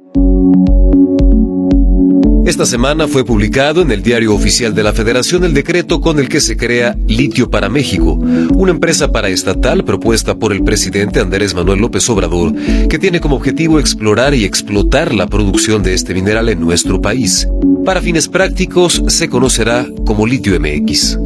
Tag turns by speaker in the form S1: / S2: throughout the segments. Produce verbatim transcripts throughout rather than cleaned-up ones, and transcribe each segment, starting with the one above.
S1: Esta semana fue publicado en el Diario Oficial de la Federación el decreto con el que se crea Litio para México, una empresa paraestatal propuesta por el presidente Andrés Manuel López Obrador, que tiene como objetivo explorar y explotar la producción de este mineral en nuestro país. Para fines prácticos, se conocerá como Litio M X.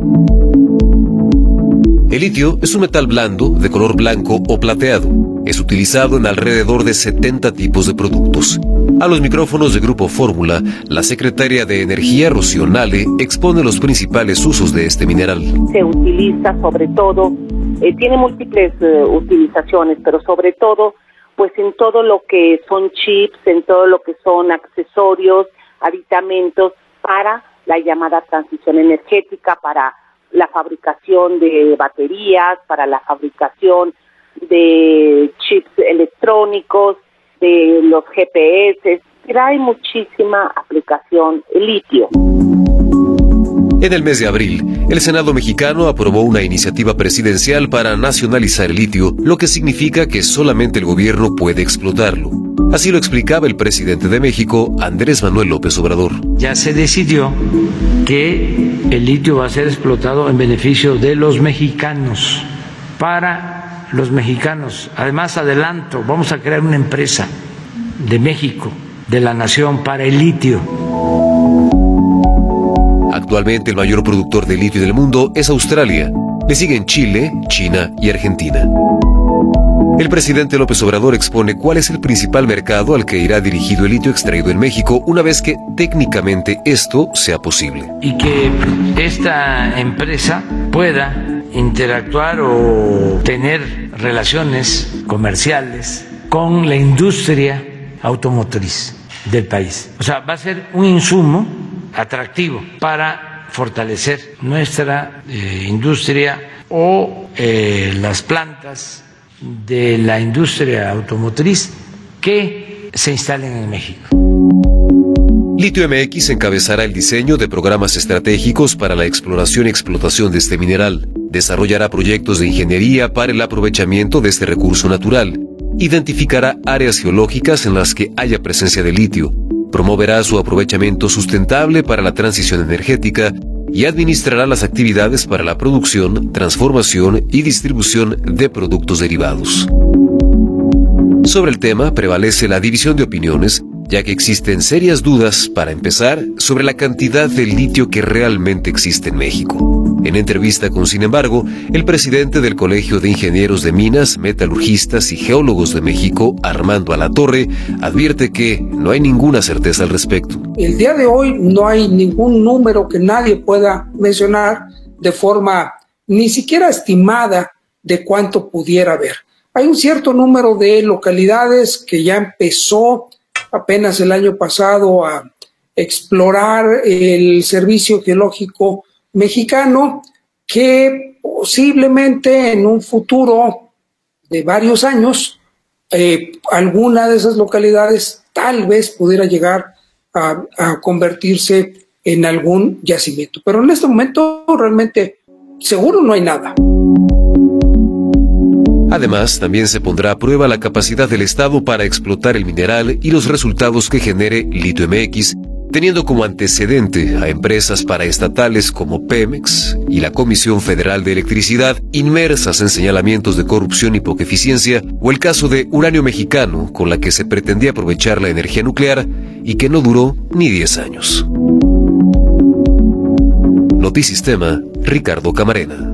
S1: El litio es un metal blando de color blanco o plateado. Es utilizado en alrededor de setenta tipos de productos. A los micrófonos de Grupo Fórmula, la secretaria de Energía, Rocío Nale, expone los principales usos de este mineral.
S2: Se utiliza sobre todo, eh, tiene múltiples eh, utilizaciones, pero sobre todo, pues en todo lo que son chips, en todo lo que son accesorios, aditamentos para la llamada transición energética, para la fabricación de baterías, para la fabricación de chips electrónicos, de los G P S, trae muchísima aplicación el litio.
S1: En el mes de abril, el Senado mexicano aprobó una iniciativa presidencial para nacionalizar el litio, lo que significa que solamente el gobierno puede explotarlo. Así lo explicaba el presidente de México, Andrés Manuel López Obrador.
S3: Ya se decidió que el litio va a ser explotado en beneficio de los mexicanos, para los mexicanos. Además, adelanto, vamos a crear una empresa de México, de la nación, para el litio.
S1: Actualmente el mayor productor de litio del mundo es Australia. Le siguen Chile, China y Argentina. El presidente López Obrador expone cuál es el principal mercado al que irá dirigido el litio extraído en México una vez que técnicamente esto sea posible.
S3: Y que esta empresa pueda interactuar o tener relaciones comerciales con la industria automotriz del país. O sea, va a ser un insumo atractivo para fortalecer nuestra eh, industria o eh, las plantas de la industria automotriz que se instalen en México.
S1: Litio M X encabezará el diseño de programas estratégicos para la exploración y explotación de este mineral. Desarrollará proyectos de ingeniería para el aprovechamiento de este recurso natural. Identificará áreas geológicas en las que haya presencia de litio. Promoverá su aprovechamiento sustentable para la transición energética y administrará las actividades para la producción, transformación y distribución de productos derivados. Sobre el tema prevalece la división de opiniones, ya que existen serias dudas, para empezar, sobre la cantidad de litio que realmente existe en México. En entrevista con Sin embargo, el presidente del Colegio de Ingenieros de Minas, Metalurgistas y Geólogos de México, Armando Alatorre, advierte que no hay ninguna certeza al respecto.
S4: El día de hoy no hay ningún número que nadie pueda mencionar de forma ni siquiera estimada de cuánto pudiera haber. Hay un cierto número de localidades que ya empezó apenas el año pasado a explorar el Servicio Geológico Mexicano, que posiblemente en un futuro de varios años, eh, alguna de esas localidades tal vez pudiera llegar a, a convertirse en algún yacimiento. Pero en este momento realmente seguro no hay nada.
S1: Además, también se pondrá a prueba la capacidad del Estado para explotar el mineral y los resultados que genere Litio M X, teniendo como antecedente a empresas paraestatales como Pemex y la Comisión Federal de Electricidad, inmersas en señalamientos de corrupción y poca eficiencia, o el caso de Uranio Mexicano, con la que se pretendía aprovechar la energía nuclear y que no duró ni diez años. Notisistema, Ricardo Camarena.